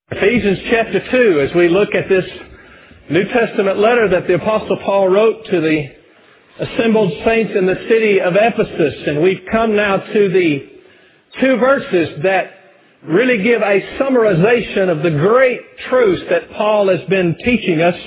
Ephesians chapter 2, as we look at this New Testament letter that the Apostle Paul wrote to the assembled saints in the city of Ephesus. And we've come now to the two verses that really give a summarization of the great truths that Paul has been teaching us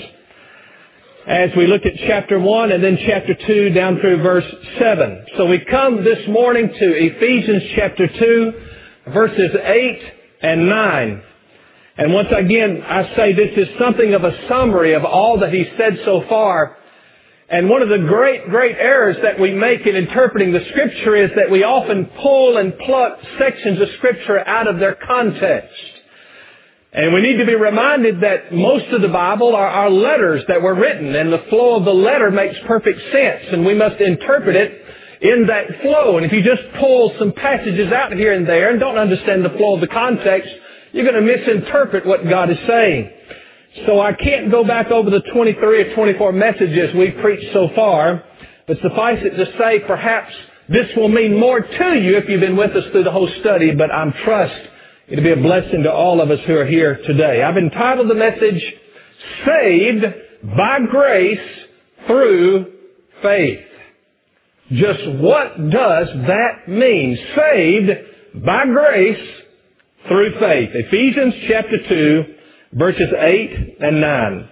as we look at chapter 1 and then chapter 2 down through verse 7. So we come this morning to Ephesians chapter 2, verses 8 and 9. And once again, I say this is something of a summary of all that he said so far. And one of the great errors that we make in interpreting the Scripture is that we often pull and pluck sections of Scripture out of their context. And we need to be reminded that most of the Bible are letters that were written, and the flow of the letter makes perfect sense, and we must interpret it in that flow. And if you just pull some passages out here and there and don't understand the flow of the context, you're going to misinterpret what God is saying. So I can't go back over the 23 or 24 messages we've preached so far, but suffice it to say, perhaps this will mean more to you if you've been with us through the whole study, but I trust it'll be a blessing to all of us who are here today. I've entitled the message, Saved by Grace Through Faith. Just what does that mean? Saved by grace through faith. Ephesians chapter 2, verses 8 and 9.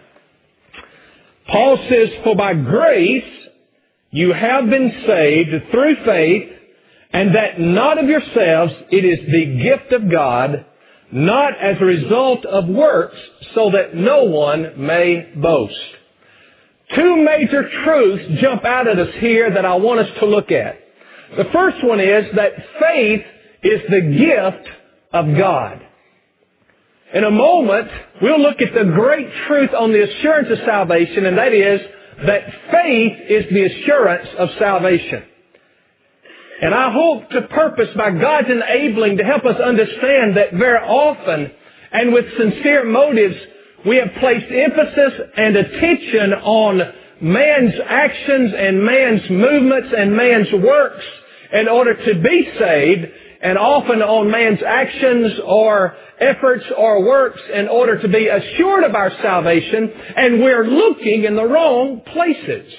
Paul says, "For by grace you have been saved through faith, and that not of yourselves, it is the gift of God, not as a result of works, so that no one may boast." Two major truths jump out at us here that I want us to look at. The first one is that faith is the gift of God. In a moment, we'll look at the great truth on the assurance of salvation, and that is that faith is the assurance of salvation. And I hope to purpose by God's enabling to help us understand that very often and with sincere motives, we have placed emphasis and attention on man's actions and man's movements and man's works in order to be saved, and often on man's actions or efforts or works in order to be assured of our salvation, and we're looking in the wrong places.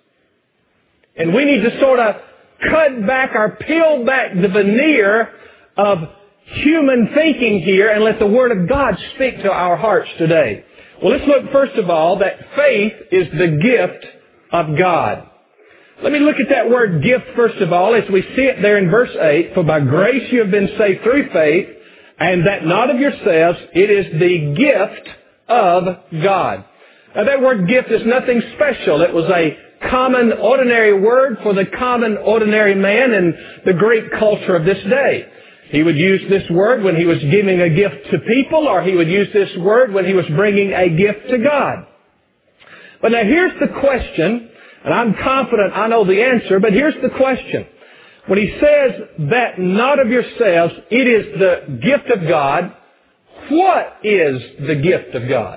And we need to sort of peel back the veneer of human thinking here and let the Word of God speak to our hearts today. Well, let's look first of all that faith is the gift of God. Let me look at that word gift first of all as we see it there in verse 8. "For by grace you have been saved through faith, and that not of yourselves, it is the gift of God." Now that word gift is nothing special. It was a common, ordinary word for the common, ordinary man in the Greek culture of this day. He would use this word when he was giving a gift to people, or he would use this word when he was bringing a gift to God. But now here's the question, and I'm confident I know the answer, but here's the question. When he says that not of yourselves, it is the gift of God, what is the gift of God?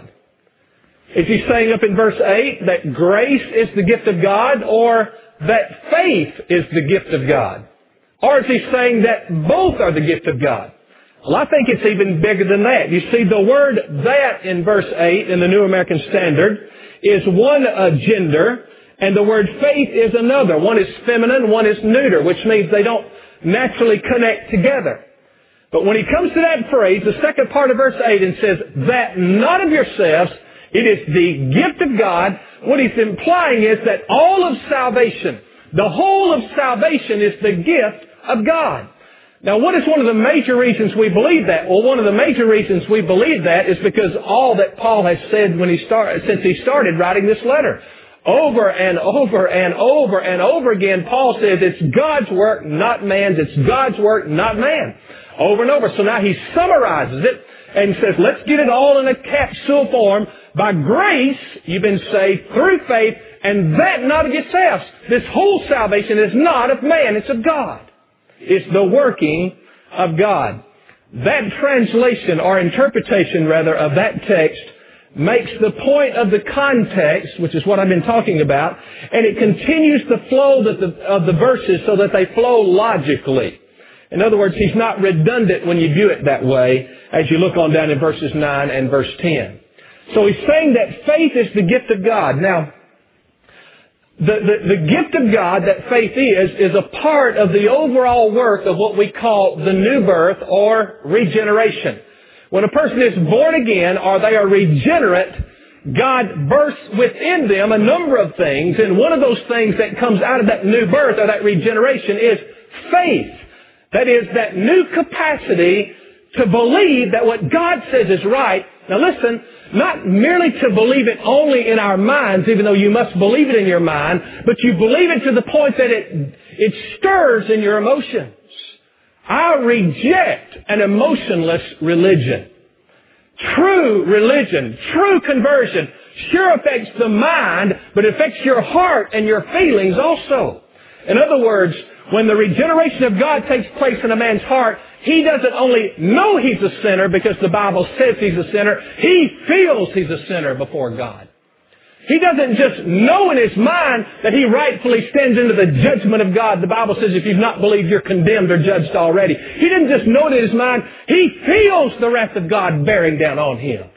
Is he saying up in verse 8 that grace is the gift of God, or that faith is the gift of God? Or is he saying that both are the gift of God? Well, I think it's even bigger than that. You see, the word that in verse 8 in the New American Standard is one gender, and the word faith is another. One is feminine, one is neuter, which means they don't naturally connect together. But when he comes to that phrase, the second part of verse 8, and says, "that not of yourselves, it is the gift of God," what he's implying is that all of salvation, the whole of salvation, is the gift of God. Now, what is one of the major reasons we believe that? Well, one of the major reasons we believe that is because all that Paul has said since he started writing this letter. Over and over and over and over again, Paul says it's God's work, not man's. It's God's work, not man. Over and over. So now he summarizes it and says, let's get it all in a capsule form. By grace, you've been saved through faith, and that not of yourselves. This whole salvation is not of man, it's of God. It's the working of God. That translation, or interpretation rather, of that text makes the point of the context, which is what I've been talking about, and it continues the flow of the verses so that they flow logically. In other words, he's not redundant when you view it that way as you look on down in verses 9 and verse 10. So he's saying that faith is the gift of God. Now, the gift of God that faith is a part of the overall work of what we call the new birth or regeneration. When a person is born again or they are regenerate, God bursts within them a number of things, and one of those things that comes out of that new birth or that regeneration is faith. That is, that new capacity to believe that what God says is right. Now listen, not merely to believe it only in our minds, even though you must believe it in your mind, but you believe it to the point that it stirs in your emotions. I reject an emotionless religion. True religion, true conversion, sure affects the mind, but it affects your heart and your feelings also. In other words, when the regeneration of God takes place in a man's heart, he doesn't only know he's a sinner because the Bible says he's a sinner, he feels he's a sinner before God. He doesn't just know in his mind that he rightfully stands into the judgment of God. The Bible says if you've not believed, you're condemned or judged already. He didn't just know it in his mind. He feels the wrath of God bearing down on him.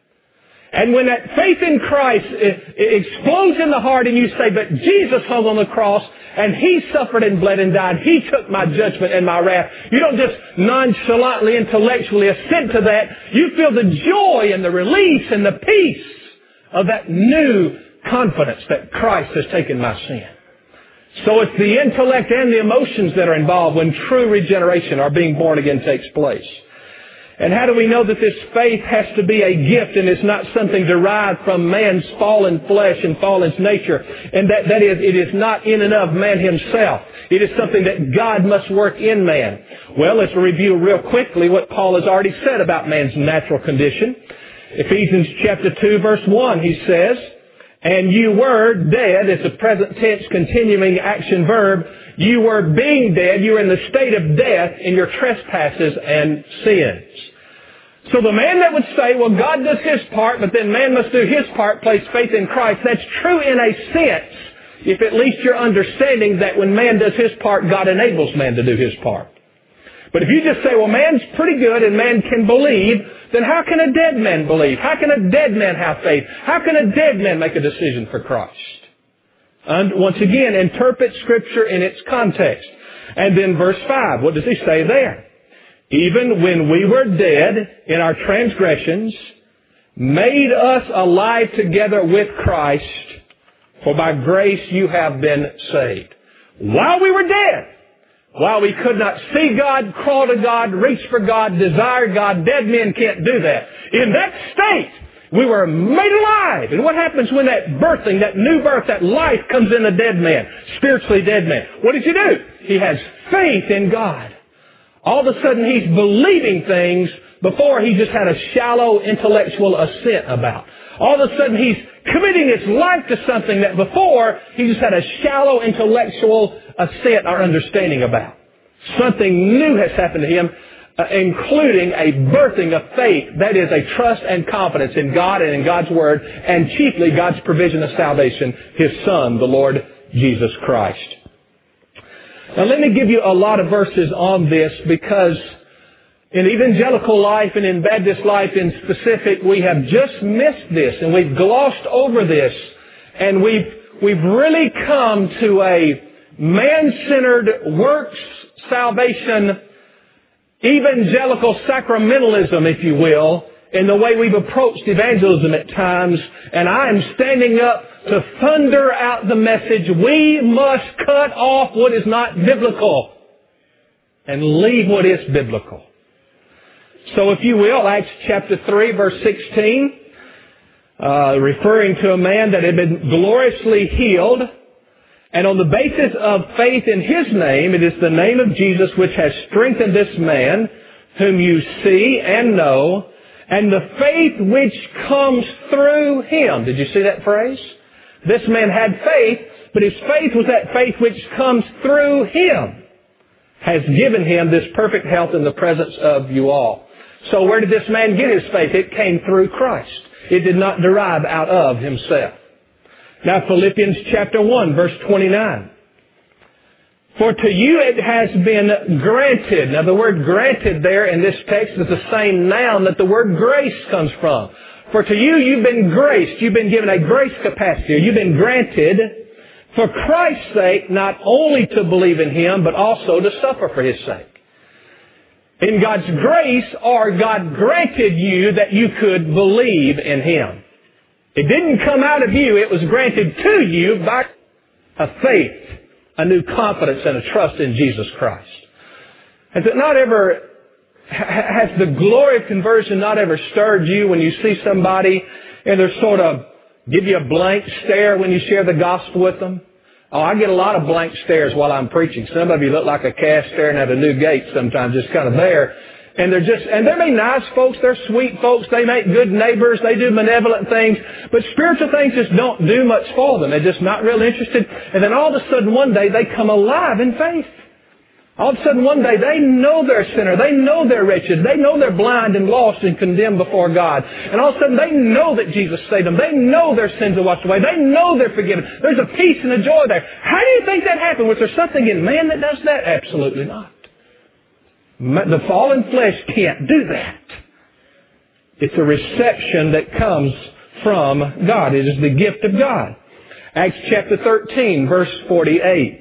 And when that faith in Christ explodes in the heart and you say, but Jesus hung on the cross and He suffered and bled and died. He took my judgment and my wrath. You don't just nonchalantly, intellectually assent to that. You feel the joy and the release and the peace of that new confidence that Christ has taken my sin. So it's the intellect and the emotions that are involved when true regeneration or being born again takes place. And how do we know that this faith has to be a gift and it's not something derived from man's fallen flesh and fallen nature? And that is, it is not in and of man himself. It is something that God must work in man. Well, let's review real quickly what Paul has already said about man's natural condition. Ephesians chapter 2 verse 1, he says, and you were dead, it's a present tense continuing action verb. You were being dead, you were in the state of death in your trespasses and sins. So the man that would say, well, God does His part, but then man must do his part, place faith in Christ, that's true in a sense, if at least you're understanding that when man does his part, God enables man to do his part. But if you just say, well, man's pretty good and man can believe, then how can a dead man believe? How can a dead man have faith? How can a dead man make a decision for Christ? And once again, interpret Scripture in its context. And then verse 5, what does he say there? Even when we were dead in our transgressions, made us alive together with Christ, for by grace you have been saved. While we were dead, while we could not see God, crawl to God, reach for God, desire God, dead men can't do that. In that state, we were made alive. And what happens when that birthing, that new birth, that life comes in a dead man, spiritually dead man? What does he do? He has faith in God. All of a sudden he's believing things before he just had a shallow intellectual assent about. All of a sudden he's committing his life to something that before he just had a shallow intellectual assent or understanding about. Something new has happened to him, including a birthing of faith. That is a trust and confidence in God and in God's Word, and chiefly God's provision of salvation, His Son, the Lord Jesus Christ. Now let me give you a lot of verses on this because in evangelical life and in Baptist life in specific, we have just missed this and we've glossed over this, and we've really come to a man-centered works salvation, evangelical sacramentalism, if you will, in the way we've approached evangelism at times. And I am standing up to thunder out the message, we must cut off what is not biblical and leave what is biblical. So if you will, Acts chapter 3 verse 16, referring to a man that had been gloriously healed, and on the basis of faith in His name, it is the name of Jesus which has strengthened this man, whom you see and know, and the faith which comes through Him. Did you see that phrase? This man had faith, but his faith was that faith which comes through Him, has given him this perfect health in the presence of you all. So where did this man get his faith? It came through Christ. It did not derive out of himself. Now Philippians chapter 1 verse 29. For to you it has been granted. Now the word granted there in this text is the same noun that the word grace comes from. For to you you've been graced. You've been given a grace capacity. Or you've been granted for Christ's sake not only to believe in Him, but also to suffer for His sake. In God's grace, or God granted you that you could believe in Him. It didn't come out of you. It was granted to you by a faith, a new confidence and a trust in Jesus Christ. Has the glory of conversion not ever stirred you when you see somebody and they're sort of give you a blank stare when you share the gospel with them? Oh, I get a lot of blank stares while I'm preaching. Some of you look like a calf staring at a new gate sometimes, just kind of there. And they're very nice folks, they're sweet folks, they make good neighbors, they do benevolent things, but spiritual things just don't do much for them. They're just not real interested. And then all of a sudden one day they come alive in faith. All of a sudden one day they know they're a sinner, they know they're wretched, they know they're blind and lost and condemned before God. And all of a sudden they know that Jesus saved them, they know their sins are washed away, they know they're forgiven. There's a peace and a joy there. How do you think that happened? Was there something in man that does that? Absolutely not. The fallen flesh can't do that. It's a reception that comes from God. It is the gift of God. Acts chapter 13, verse 48.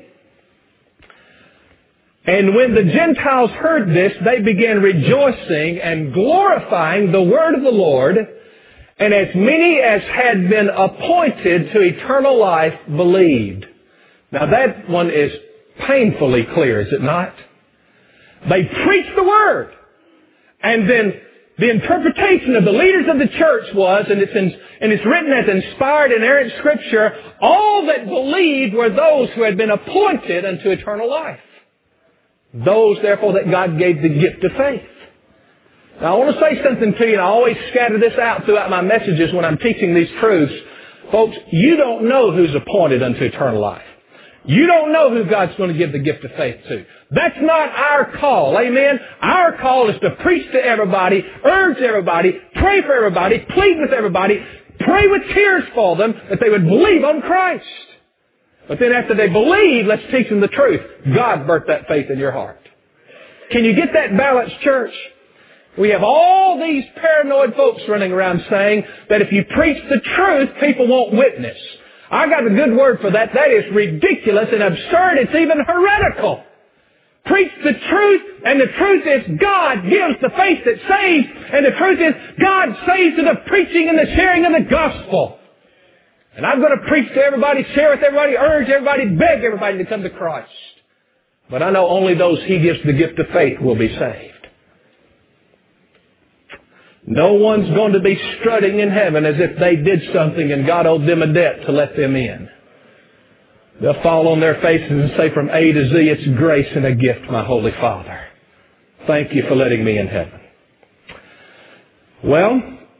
And when the Gentiles heard this, they began rejoicing and glorifying the word of the Lord, and as many as had been appointed to eternal life believed. Now that one is painfully clear, is it not? They preached the Word. And then the interpretation of the leaders of the church was, and it's written as inspired inerrant Scripture, all that believed were those who had been appointed unto eternal life. Those, therefore, that God gave the gift of faith. Now, I want to say something to you, and I always scatter this out throughout my messages when I'm teaching these truths. Folks, you don't know who's appointed unto eternal life. You don't know who God's going to give the gift of faith to. That's not our call. Amen? Our call is to preach to everybody, urge everybody, pray for everybody, plead with everybody, pray with tears for them that they would believe on Christ. But then after they believe, let's teach them the truth. God birthed that faith in your heart. Can you get that balanced, church? We have all these paranoid folks running around saying that if you preach the truth, people won't witness. I got a good word for that. That is ridiculous and absurd. It's even heretical. Preach the truth, and the truth is God gives the faith that saves, and the truth is God saves through the preaching and the sharing of the gospel. And I'm going to preach to everybody, share with everybody, urge everybody, beg everybody to come to Christ. But I know only those He gives the gift of faith will be saved. No one's going to be strutting in heaven as if they did something and God owed them a debt to let them in. They'll fall on their faces and say from A to Z, it's grace and a gift, my Holy Father. Thank you for letting me in heaven. Well,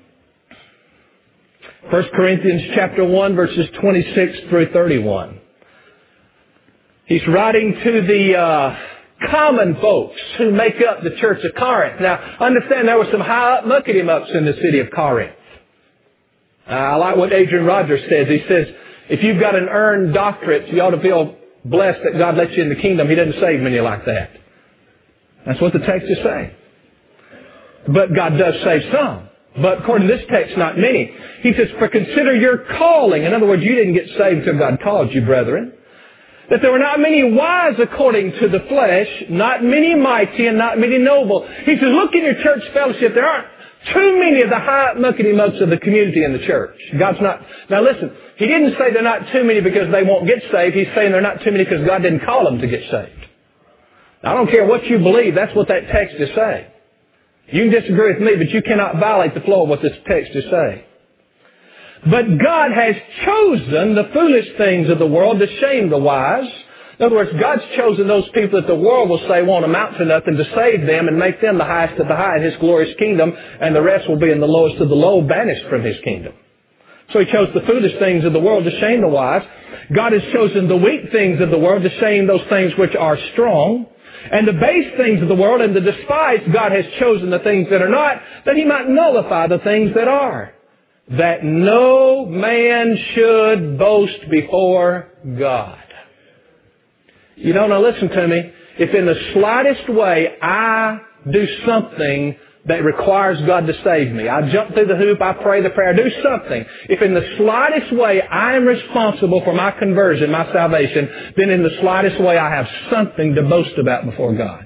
1 Corinthians chapter 1, verses 26 through 31. He's writing to the common folks who make up the church of Corinth. Now, understand there were some high up muckety-mucks in the city of Corinth. I like what Adrian Rogers says. He says, if you've got an earned doctorate, you ought to feel blessed that God lets you in the kingdom. He doesn't save many like that. That's what the text is saying. But God does save some. But according to this text, not many. He says, for consider your calling. In other words, you didn't get saved until God called you, brethren. That there were not many wise according to the flesh, not many mighty, and not many noble. He says, look in your church fellowship. There aren't too many of the high muckety-mucks of the community in the church. God's not. Now listen, He didn't say they're not too many because they won't get saved. He's saying they're not too many because God didn't call them to get saved. Now, I don't care what you believe. That's what that text is saying. You can disagree with me, but you cannot violate the flow of what this text is saying. But God has chosen the foolish things of the world to shame the wise. In other words, God's chosen those people that the world will say won't amount to nothing to save them and make them the highest of the high in His glorious kingdom, and the rest will be in the lowest of the low, banished from His kingdom. So He chose the foolish things of the world to shame the wise. God has chosen the weak things of the world to shame those things which are strong. And the base things of the world and the despised God has chosen the things that are not, that He might nullify the things that are, that no man should boast before God. You don't know, listen to me. If in the slightest way I do something that requires God to save me, I jump through the hoop, I pray the prayer, do something. If in the slightest way I am responsible for my conversion, my salvation, then in the slightest way I have something to boast about before God.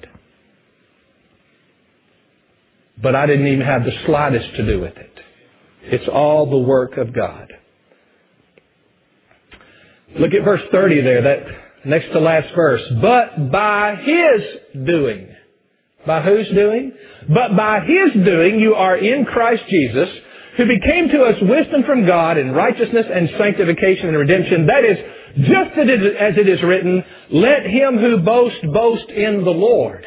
But I didn't even have the slightest to do with it. It's all the work of God. Look at verse 30 there, that next to last verse. But by His doing. By whose doing? But by His doing you are in Christ Jesus, who became to us wisdom from God and righteousness and sanctification and redemption. That is, just as it is written, let him who boasts, boast in the Lord.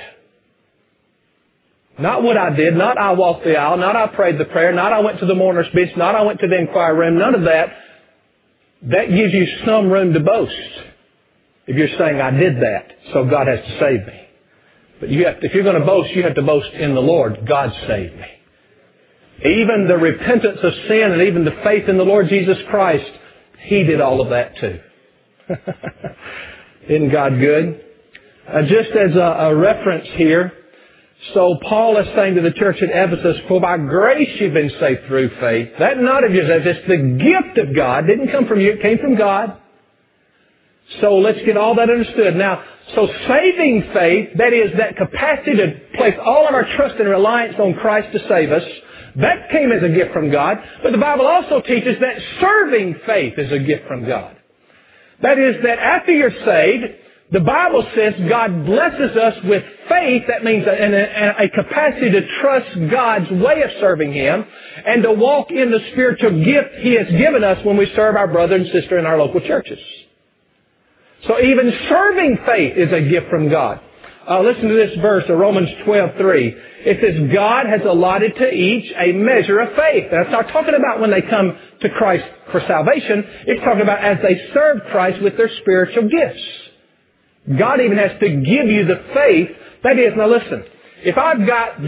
Not what I did, not I walked the aisle, not I prayed the prayer, not I went to the mourner's bench, not I went to the inquiry room, none of that. That gives you some room to boast. If you're saying, I did that, so God has to save me. But if you're going to boast, you have to boast in the Lord. God saved me. Even the repentance of sin and even the faith in the Lord Jesus Christ, He did all of that too. Isn't God good? Just as a reference here, so Paul is saying to the church at Ephesus, for by grace you've been saved through faith. That not of yourselves, it's the gift of God. It didn't come from you, it came from God. So let's get all that understood. Now, so saving faith, that is that capacity to place all of our trust and reliance on Christ to save us, that came as a gift from God. But the Bible also teaches that serving faith is a gift from God. That is that after you're saved, the Bible says God blesses us with faith. That means a capacity to trust God's way of serving Him and to walk in the spiritual gift He has given us when we serve our brother and sister in our local churches. So even serving faith is a gift from God. Listen to this verse of Romans 12:3. It says, God has allotted to each a measure of faith. That's not talking about when they come to Christ for salvation. It's talking about as they serve Christ with their spiritual gifts. God even has to give you the faith. That is, now listen, if I've got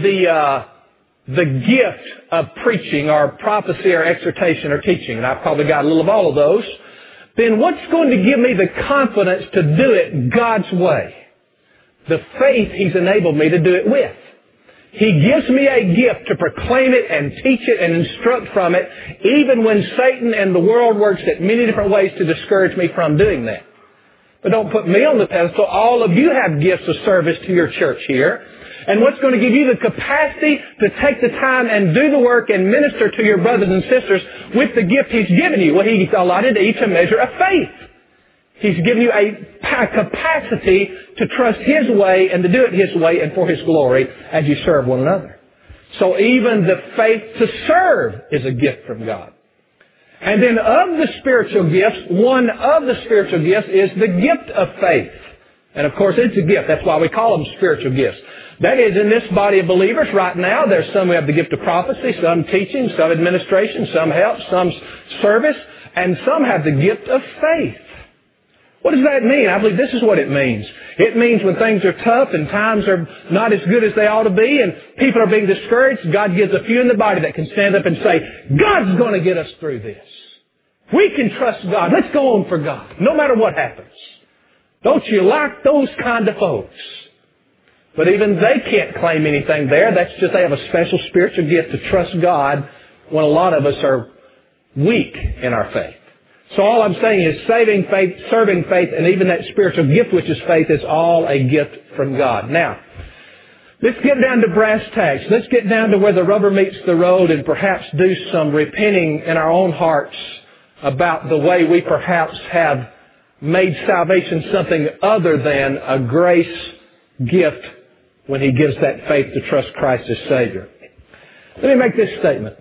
the gift of preaching or prophecy or exhortation or teaching, and I've probably got a little of all of those, then what's going to give me the confidence to do it God's way? The faith He's enabled me to do it with. He gives me a gift to proclaim it and teach it and instruct from it, even when Satan and the world works at many different ways to discourage me from doing that. But don't put me on the pedestal. All of you have gifts of service to your church here. And what's going to give you the capacity to take the time and do the work and minister to your brothers and sisters with the gift He's given you? Well, He's allotted to each a measure of faith. He's given you a capacity to trust His way and to do it His way and for His glory as you serve one another. So even the faith to serve is a gift from God. And then of the spiritual gifts, one of the spiritual gifts is the gift of faith. And of course it's a gift. That's why we call them spiritual gifts. That is, in this body of believers right now, there's some who have the gift of prophecy, some teaching, some administration, some help, some service, and some have the gift of faith. What does that mean? I believe this is what it means. It means when things are tough and times are not as good as they ought to be and people are being discouraged, God gives a few in the body that can stand up and say, God's going to get us through this. We can trust God. Let's go on for God, no matter what happens. Don't you like those kind of folks? But even they can't claim anything there. That's just they have a special spiritual gift to trust God when a lot of us are weak in our faith. So all I'm saying is saving faith, serving faith, and even that spiritual gift which is faith is all a gift from God. Now, let's get down to brass tacks. Let's get down to where the rubber meets the road and perhaps do some repenting in our own hearts about the way we perhaps have made salvation something other than a grace gift when He gives that faith to trust Christ as Savior. Let me make this statement.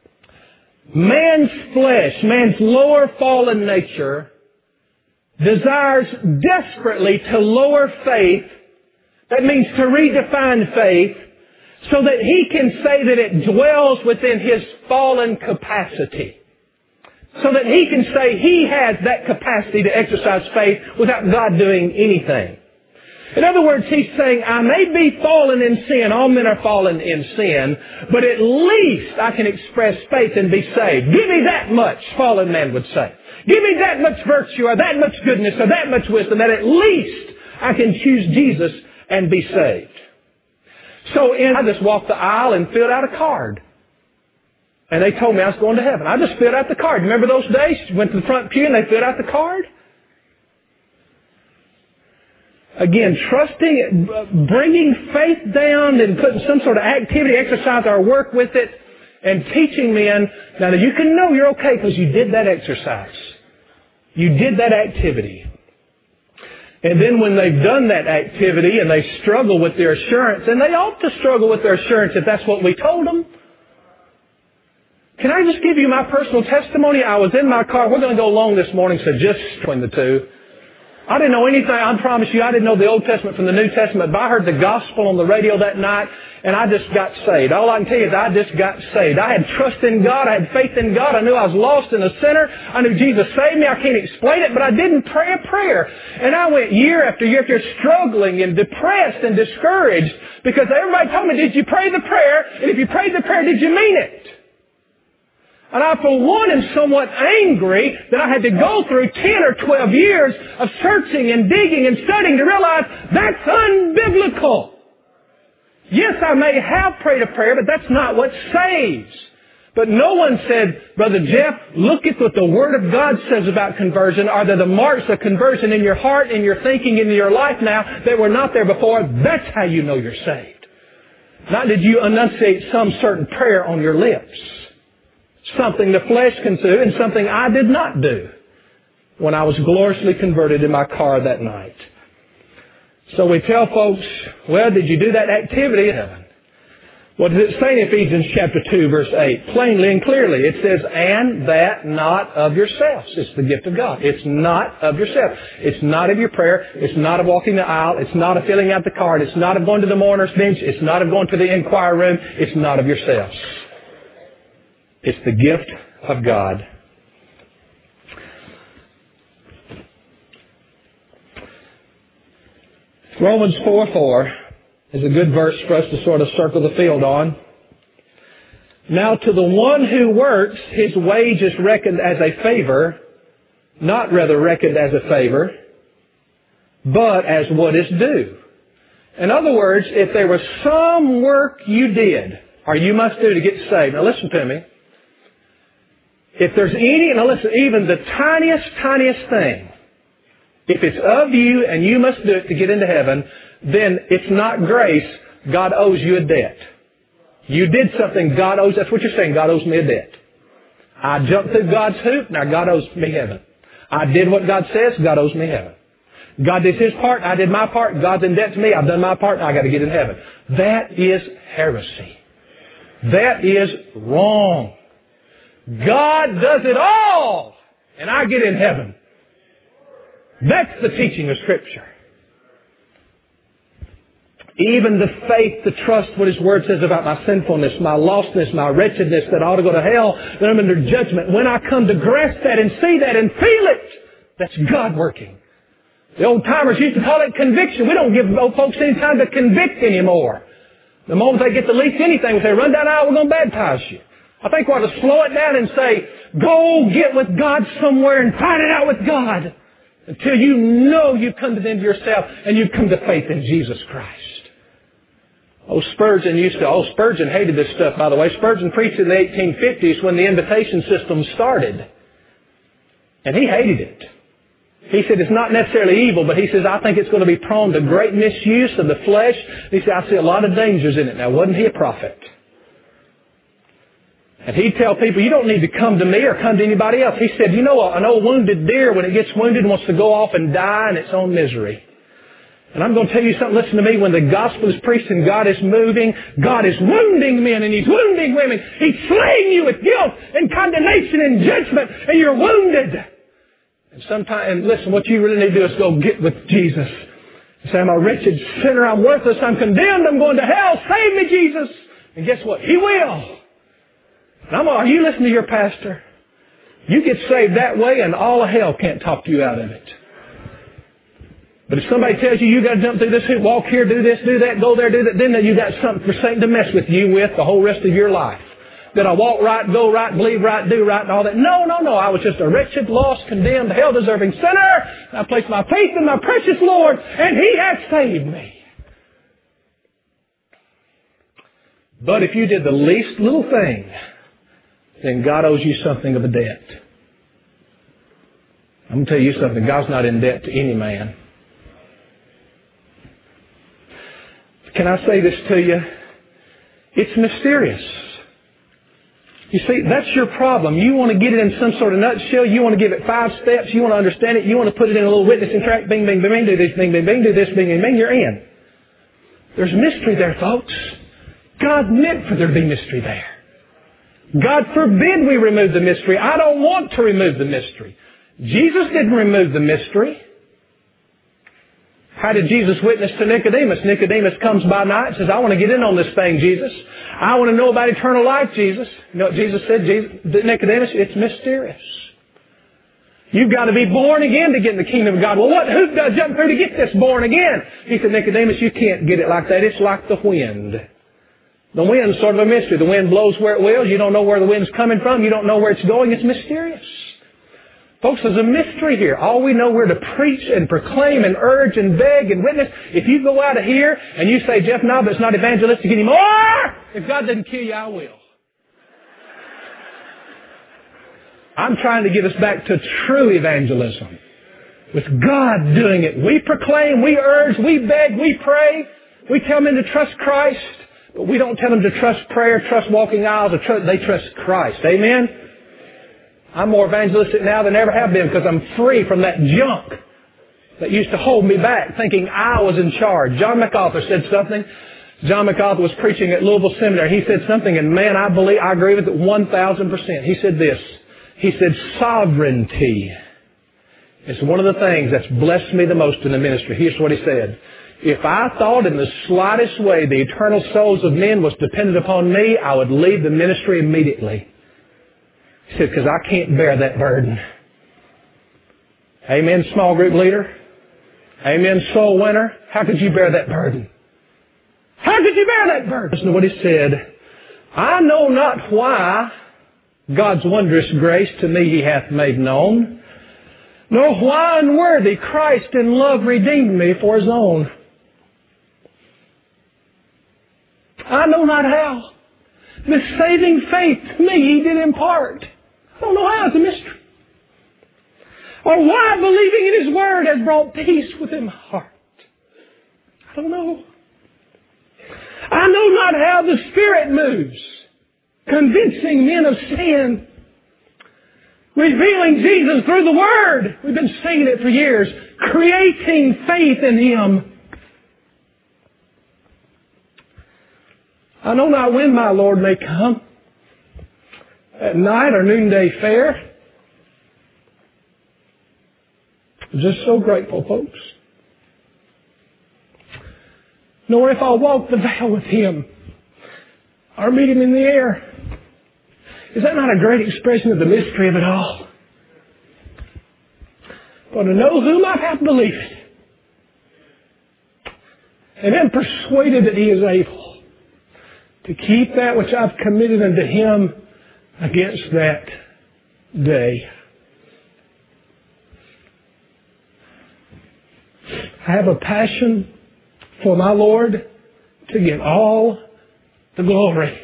Man's flesh, man's lower fallen nature, desires desperately to lower faith. That means to redefine faith so that he can say that it dwells within his fallen capacity. So that he can say he has that capacity to exercise faith without God doing anything. In other words, he's saying, I may be fallen in sin. All men are fallen in sin. But at least I can express faith and be saved. Give me that much, fallen man would say. Give me that much virtue or that much goodness or that much wisdom that at least I can choose Jesus and be saved. So I just walked the aisle and filled out a card. And they told me I was going to heaven. I just filled out the card. Remember those days? Went to the front pew and they filled out the card? Again, trusting, bringing faith down and putting some sort of activity, exercise, or work with it, and teaching men. Now you can know you're okay because you did that exercise. You did that activity. And then when they've done that activity and they struggle with their assurance, and they ought to struggle with their assurance if that's what we told them. Can I just give you my personal testimony? I was in my car. We're going to go long this morning, so just between the two. I didn't know anything. I promise you, I didn't know the Old Testament from the New Testament, but I heard the gospel on the radio that night, and I just got saved. All I can tell you is I just got saved. I had trust in God. I had faith in God. I knew I was lost and a sinner. I knew Jesus saved me. I can't explain it, but I didn't pray a prayer. And I went year after year after struggling and depressed and discouraged because everybody told me, did you pray the prayer? And if you prayed the prayer, did you mean it? And I, for one, am somewhat angry that I had to go through 10 or 12 years of searching and digging and studying to realize that's unbiblical. Yes, I may have prayed a prayer, but that's not what saves. But no one said, Brother Jeff, look at what the Word of God says about conversion. Are there the marks of conversion in your heart, in your thinking, in your life now that were not there before? That's how you know you're saved. Not did you enunciate some certain prayer on your lips. Something the flesh can do and something I did not do when I was gloriously converted in my car that night. So we tell folks, well, did you do that activity in heaven? What does it say in Ephesians chapter 2, verse 8? Plainly and clearly. It says, and that not of yourselves. It's the gift of God. It's not of yourself. It's not of your prayer. It's not of walking the aisle. It's not of filling out the card. It's not of going to the mourner's bench. It's not of going to the inquiry room. It's not of yourselves. It's the gift of God. Romans 4:4 is a good verse for us to sort of circle the field on. Now to the one who works, his wage is reckoned as a favor, not rather reckoned as a favor, but as what is due. In other words, if there was some work you did, or you must do to get saved. Now listen to me. If there's any, now listen, even the tiniest thing, if it's of you and you must do it to get into heaven, then it's not grace. God owes you a debt. You did something God owes, that's what you're saying, God owes me a debt. I jumped through God's hoop, now God owes me heaven. I did what God says, God owes me heaven. God did His part, I did my part, God's in debt to me, I've done my part, and I got to get in heaven. That is heresy. That is wrong. God does it all, and I get in heaven. That's the teaching of Scripture. Even the faith, the trust, what His Word says about my sinfulness, my lostness, my wretchedness, that I ought to go to hell, that I'm under judgment. When I come to grasp that and see that and feel it, that's God working. The old-timers used to call it conviction. We don't give old folks any time to convict anymore. The moment they get the least anything, we say, run down the aisle, we're going to baptize you. I think we ought to slow it down and say, go get with God somewhere and find it out with God until you know you've come to the end of yourself and you've come to faith in Jesus Christ. Spurgeon hated this stuff, by the way. Spurgeon preached in the 1850s when the invitation system started. And he hated it. He said it's not necessarily evil, but he says, I think it's going to be prone to great misuse of the flesh. He said, I see a lot of dangers in it. Now, wasn't he a prophet? And he'd tell people, you don't need to come to me or come to anybody else. He said, you know, an old wounded deer, when it gets wounded, wants to go off and die in its own misery. And I'm going to tell you something. Listen to me. When the gospel is preached and God is moving, God is wounding men and He's wounding women. He's slaying you with guilt and condemnation and judgment, and you're wounded. And listen, what you really need to do is go get with Jesus. Say, I'm a wretched sinner. I'm worthless. I'm condemned. I'm going to hell. Save me, Jesus. And guess what? He will. And are you listening to your pastor? You get saved that way and all of hell can't talk you out of it. But if somebody tells you got to jump through this hoop, walk here, do this, do that, go there, do that, then you got something for Satan to mess with you with the whole rest of your life. Did I walk right, go right, believe right, do right, and all that? No. I was just a wretched, lost, condemned, hell-deserving sinner. I placed my faith in my precious Lord, and He has saved me. But if you did the least little thing, then God owes you something of a debt. I'm going to tell you something. God's not in debt to any man. Can I say this to you? It's mysterious. You see, that's your problem. You want to get it in some sort of nutshell. You want to give it 5 steps. You want to understand it. You want to put it in a little witnessing tract. Bing, bing, bing, bing, do this, bing, bing, bing, do this, bing, bing, bing. You're in. There's mystery there, folks. God meant for there to be mystery there. God forbid we remove the mystery. I don't want to remove the mystery. Jesus didn't remove the mystery. How did Jesus witness to Nicodemus? Nicodemus comes by night and says, I want to get in on this thing, Jesus. I want to know about eternal life, Jesus. You know what Jesus said? Nicodemus, it's mysterious. You've got to be born again to get in the kingdom of God. Well, what hoop do I jump through to get this born again? He said, Nicodemus, you can't get it like that. It's like the wind. The wind's sort of a mystery. The wind blows where it wills. You don't know where the wind's coming from. You don't know where it's going. It's mysterious. Folks, there's a mystery here. All we know we're to preach and proclaim and urge and beg and witness. If you go out of here and you say, Jeff Nobble's not evangelistic anymore, if God doesn't kill you, I will. I'm trying to get us back to true evangelism. With God doing it. We proclaim, we urge, we beg, we pray. We tell them to trust Christ. But we don't tell them to trust prayer, trust walking aisles. They trust Christ. Amen? I'm more evangelistic now than I ever have been because I'm free from that junk that used to hold me back, thinking I was in charge. John MacArthur said something. John MacArthur was preaching at Louisville Seminary. He said something, and man, I agree with it 1,000%. He said this. He said, sovereignty is one of the things that's blessed me the most in the ministry. Here's what he said. If I thought in the slightest way the eternal souls of men was dependent upon me, I would leave the ministry immediately. He said, because I can't bear that burden. Amen, small group leader. Amen, soul winner. How could you bear that burden? How could you bear that burden? Listen to what he said. I know not why God's wondrous grace to me He hath made known, nor why unworthy Christ in love redeemed me for His own. I know not how. The saving faith to me He did impart. I don't know how. It's a mystery. Or why believing in His Word has brought peace within my heart. I don't know. I know not how the Spirit moves, convincing men of sin, revealing Jesus through the Word. We've been singing it for years. Creating faith in Him. I know not when my Lord may come, at night or noonday fair. I'm just so grateful, folks. Nor if I'll walk the veil with Him or meet Him in the air. Is that not a great expression of the mystery of it all? For to know whom I have believed, and am persuaded that He is able to keep that which I've committed unto Him against that day. I have a passion for my Lord to get all the glory.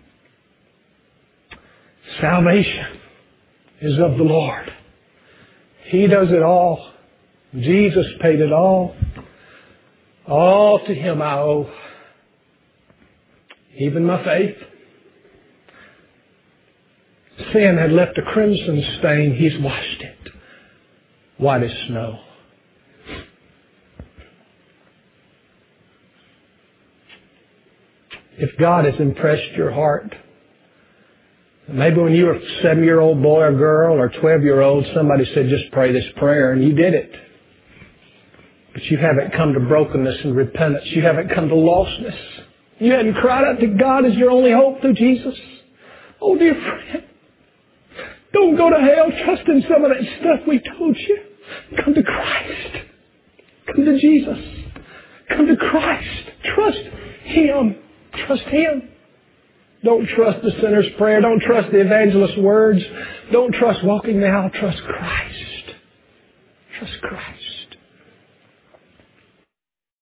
Salvation is of the Lord. He does it all. Jesus paid it all. All to Him I owe. Even my faith. Sin had left a crimson stain. He's washed it white as snow. If God has impressed your heart, maybe when you were a 7-year-old boy or girl or 12-year-old, somebody said, just pray this prayer, and you did it. But you haven't come to brokenness and repentance. You haven't come to lostness. You hadn't cried out to God as your only hope through Jesus. Oh, dear friend, don't go to hell trusting some of that stuff we told you. Come to Christ. Come to Jesus. Come to Christ. Trust Him. Trust Him. Don't trust the sinner's prayer. Don't trust the evangelist's words. Don't trust walking the aisle. Trust Christ. Trust Christ.